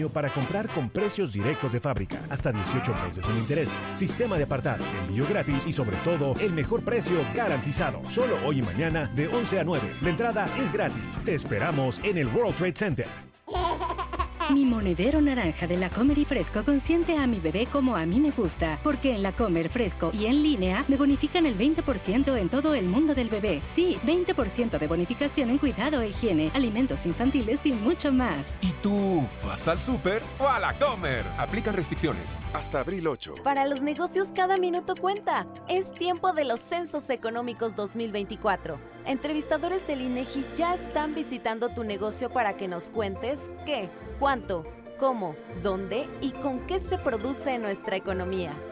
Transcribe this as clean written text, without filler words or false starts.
para comprar con precios directos de fábrica, hasta 18 meses sin intereses, sistema de apartado, envío gratis y sobre todo el mejor precio garantizado. Solo hoy y mañana de 11 a 9. La entrada es gratis. Te esperamos en el World Trade Center. Mi monedero naranja de La Comer y Fresco consiente a mi bebé como a mí me gusta, porque en La Comer, Fresco y en línea me bonifican el 20% en todo el mundo del bebé. Sí, 20% de bonificación en cuidado e higiene, alimentos infantiles y mucho más. ¿Y tú vas al súper o a La Comer? Aplican restricciones. Hasta abril 8. Para los negocios cada minuto cuenta. Es tiempo de los Censos Económicos 2024. Entrevistadores del INEGI ya están visitando tu negocio para que nos cuentes qué, cuánto, cómo, dónde y con qué se produce en nuestra economía.